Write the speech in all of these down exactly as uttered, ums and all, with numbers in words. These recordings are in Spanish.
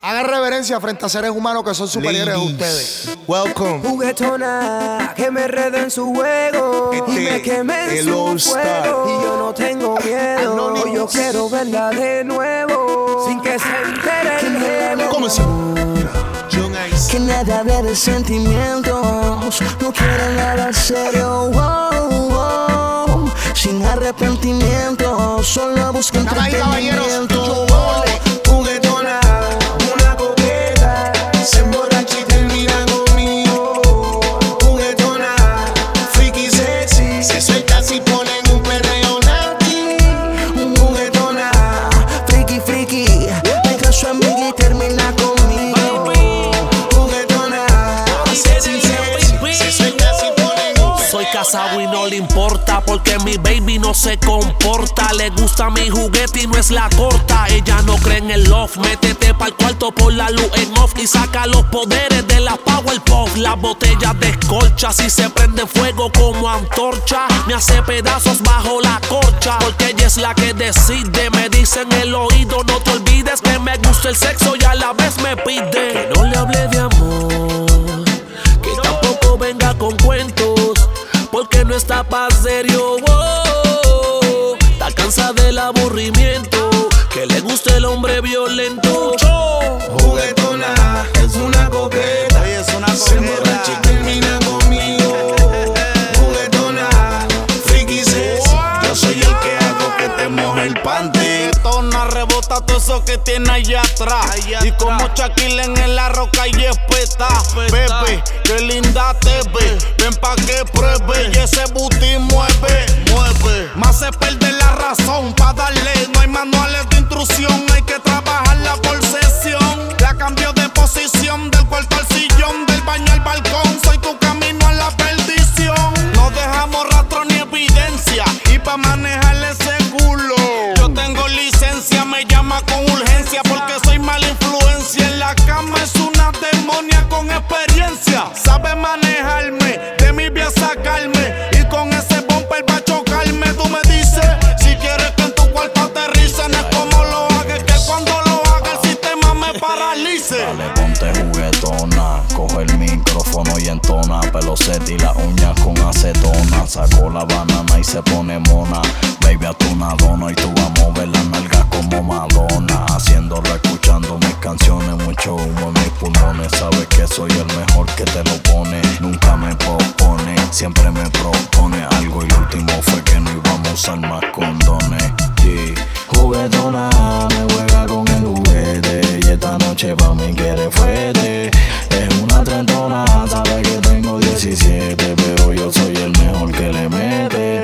Hagan reverencia frente a seres humanos que son superiores a ustedes. Welcome. Juguetona, que me enrede en su juego. Este, y me queme en su All Star. fuego. Y yo no tengo miedo. Hoy yo quiero verla de nuevo. Sin que se entere el remo. ¿Cómo se Que nada hable de sentimientos. No quiere nada serio. Wow, wow. Sin arrepentimiento. Solo busca Damas y caballeros, entretenimiento. Juguetona, una coqueta, se emborracha y termina conmigo. Juguetona, freaky sexy, se suelta si ponen un perreo naughty. Juguetona, Friki, friki. Me caso en Biggie y termina conmigo. juguetona, sexy, sexy, se suelta si ponen un perreo. Soy casado y no le importa porque mi baby no se comporta. Le gusta mi juguete y no es la corta. Ella no cree en el love. Métete pa'l cuarto por la luz en off y saca los poderes de la Powerpuff. Las botellas descolcha si se prende fuego como antorcha. Me hace pedazos bajo la corcha porque ella es la que decide. Me dice en el oído no te olvides que me gusta el sexo y a la vez me pide que no le hable de amor, que tampoco venga con cuentos, porque no está pa' serio. Oh, está cansada del aburrimiento, que le guste el hombre violento. Juguetona, es una coqueta, Oye, es una se coqueta. emborracha y termina conmigo. Juguetona, freaky sexy, yo soy el que hago que te moje el panty. Juguetona, rebota todo eso que tiene allá atrás. Allá y atrás. como Shaquille en la roca y espeta. Espeta. Bebé, qué linda te ve. Ven pa' que pruebe y ese booty mueve, mueve. Más se pierde la razón pa' darle. No hay manuales de instrucción, hay que trabajarla por sesión. La cambio de posición, del cuarto al sillón, del baño al balcón. Soy tu camino a la perdición. No dejamos rastro ni evidencia. Y pa' manejarle ese culo, yo tengo licencia, me llama con urgencia porque soy mala influencia. En la cama es una demonia con experiencia. Sabe manejarme, de mí voy a sacarme. Y con ese bumper va a chocarme. Tú me dices, si quieres que en tu cuarto aterrice. No es como lo haga, que cuando lo haga el sistema me paralice. Dale, ponte juguetona, coge el micrófono y entona. Pelo set y las uñas con acetona. Sacó la banana y se pone mona. Baby, a tu una dona y tú vas a mover las nalgas como Madonna. Haciéndolo, escuchando mis canciones, mucho humo en mis pulmones. Sabes que soy el mejor que te lo pone. Nunca me propone, siempre me propone algo. Y lo último fue que no íbamos a usar más condones. Y juguetona, me juega con el juguete. Y esta noche pa' mí quiere fuerte. Es una trentona, sabe que tengo diecisiete. Pero yo soy el mejor que le mete.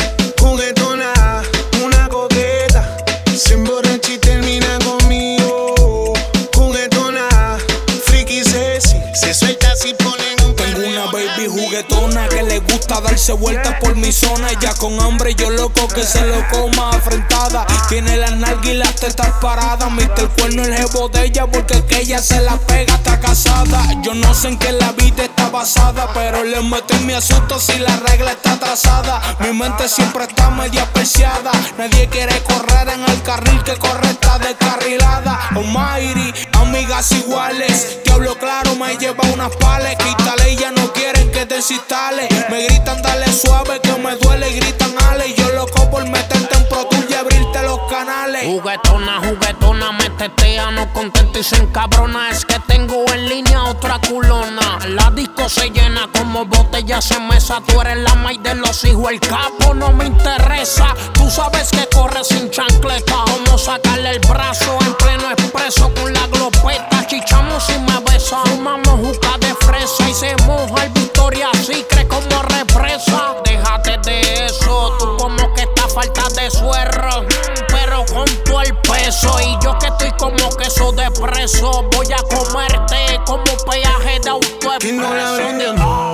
Juguetona, una coqueta, se emborracha y termina conmigo. Juguetona, freaky sexy, se suelta si ponen un Tengo perreo una baby naughty. juguetona que le gusta darse vueltas por mi zona. Ella con hambre, yo loco que se lo coma afrentada. Tiene las nalgas y las tetas paradas. Mister Cuerno el jevo de ella porque que ella se la pega, está casada. Yo no sé en qué la vida está basada, pero le meto en mi asunto si la regla está trazada. Mi mente siempre está media perseada. Nadie quiere correr en el carril que corre está descarrilada. Almighty, amigas iguales. Te hablo claro, me lleva unas pales. Quítale, ya no quieren que te desinstale. Me gritan dale suave que me duele y gritan ale. Y yo loco por meterte en Pro Tool y abrirte los canales. Juguetona, juguetona, me tetea, no contenta y se encabrona. Es que tengo en línea otra culona. La disco se llena como botellas en mesa. Tú eres la maíz de los hijos, el capo no me interesa. Tú sabes que corre sin chancleta. Como sacarle el brazo en pleno expreso con la glopeta. Chichamos y me besa. Fumamos juca de fresa y se moja el Victoria Secret como represa. Déjate de eso, tú como que estás falta de suero, pero con todo el peso. Y yo que estoy como queso de preso, voy a comerte como peaje de autoexpreso. Que no le hablen de amor,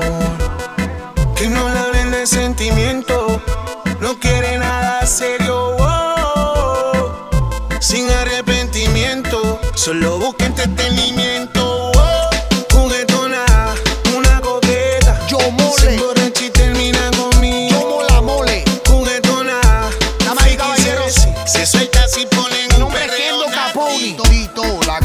que no le hablen de sentimiento. No quiere nada serio, oh, sin arrepentimiento. Solo busca entretenimiento, oh. Juguetona, una coqueta, Yo se mole, emborracha y termina conmigo. yo mola mole. Juguetona, Damas y caballeros, se suelta si ponen mi un nombre es perreo Kendo naughty. Caponi. Todito, la gata que me ven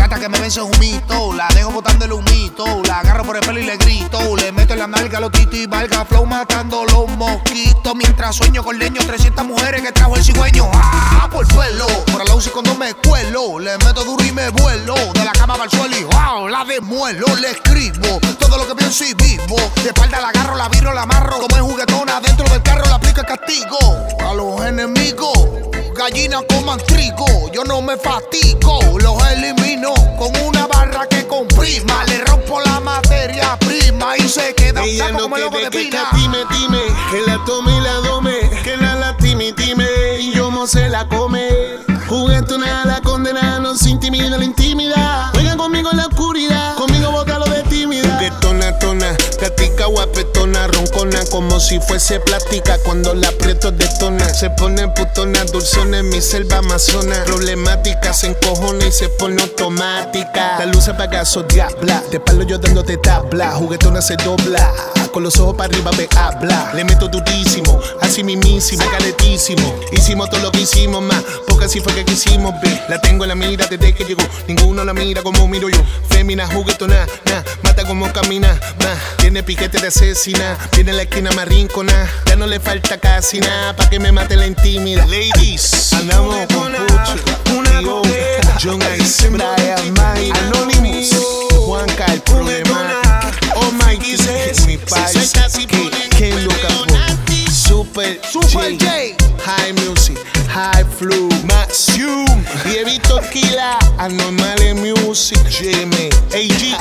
ese humito, la dejo botando el humito, la agarro por el pelo y le grito, le meto en la nalga los titi y valga flow matando los mosquitos, mientras sueño con leño trescientas mujeres que trajo el cigüeño, ah, por pelo, por la U C I cuando me cuelo, le meto duro y me vuelo, de la cama para el suelo y wow, la demuelo, le escribo, todo lo que pienso y vivo, de espalda la agarro, la viro, la amarro, como es juguetona, dentro del carro le aplico el castigo, a los enemigos, gallinas coman trigo, yo no me fatigo, los elimino con una barra que comprima, le rompo la materia prima y se queda ella saco no como el loco de quiere que pina. dime, dime, que la tome y la dome, que la latime, time, y yo no se la come. Juguetona, la condena, no se intimida la intimidad. Juegan conmigo en la oscuridad, conmigo bótalo de tímida. Juguetona, tona, gatica guapetona, roncona, como si fuese plástica. Cuando la aprieto detona, se pone putona, dulzona en mi selva amazona. Problemática, se encojona y se pone automática. La luz apaga, so diabla, de palo yo dándote tabla. Juguetona se dobla, con los ojos para arriba me habla. Le meto durísimo, así mismísimo, caletísimo. Hicimos todo lo que hicimos más, porque así fue que quisimos ver. La tengo en la mira desde que llegó, ninguno la mira como miro yo. Fémina, juguetona, na, mata como camina, na. Tiene piquete de asesina, viene en la esquina más rincona. Ya no le falta casi nada, pa' que me mate la intimidad. Ladies, andamos con Pucho, una coqueta, John Ice, Brian May, Anonymous, Juanca el problemático, oh my God, mi país, Ken Loca, Super, Super J, High Music, High Flu, Maxum, y Evito Kila, Anormales Music, J M, A G,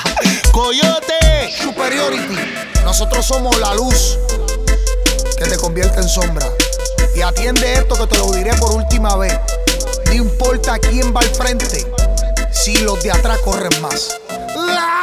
Coyote, Superiority, nosotros somos la luz que te convierte en sombra. Y atiende esto que te lo diré por última vez. No importa quién va al frente, si los de atrás corren más. ¡La!